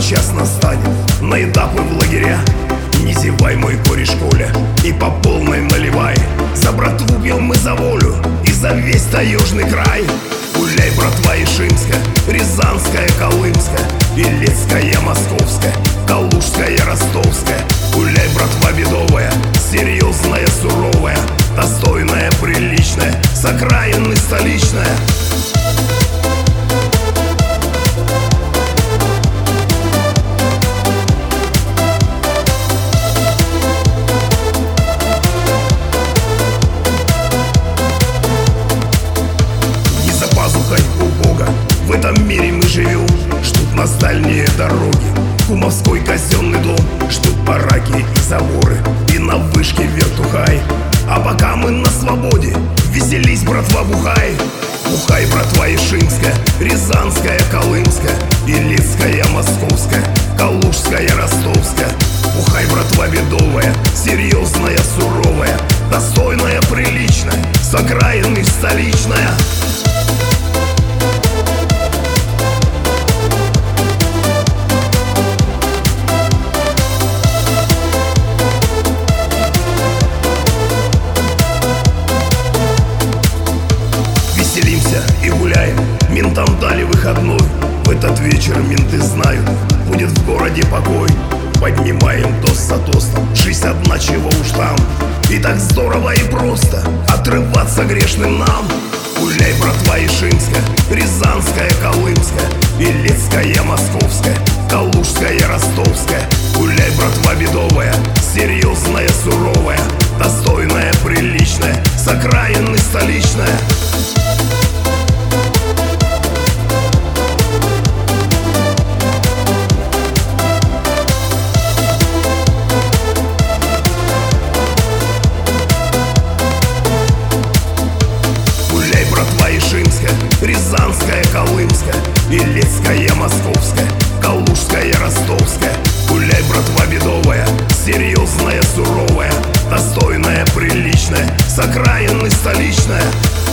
час настанет, на этапы в лагеря. Не зевай, мой кореш Коля, и по полной наливай. За братву пьем мы за волю и за весь таежный край. Гуляй, братва, Ишимская, Рязанская, Колымская, Илецкая, Московская, Калужская, Ростовская. Гуляй, братва, бедовая, серьезная, суровая, достойная, приличная, с окраины столичная. В этом мире мы живем, ждут нас дальние дороги, кумовской казенный дом, ждут бараки и заборы, и на вышке вертухай. А пока мы на свободе, веселись, братва, бухай. Бухай, братва, Ишимская, Рязанская, Колымская, Илецкая, Московская, Калужская, Ростовская. Бухай, братва, бедовая, серьезная, суровая, достойная, приличная, с окраины столичная. Веселимся и гуляем, ментам дали выходной. В этот вечер менты знают, будет в городе покой. Поднимаем тост за тостом, жизнь одна, чего уж там. И так здорово и просто отрываться грешным нам. Гуляй, братва, Ишимская, Рязанская, Колымская, Илецкая, Московская, Калужская, Ростовская. Гуляй, братва, бедовая, серьезная, суровая, достойная, приличная, с окраины столичная. Ишимская, Рязанская, Колымская, Илецкая, Московская, Калужская, Ростовская. Гуляй, братва, бедовая, серьезная, суровая, достойная, приличная, с окраины столичная.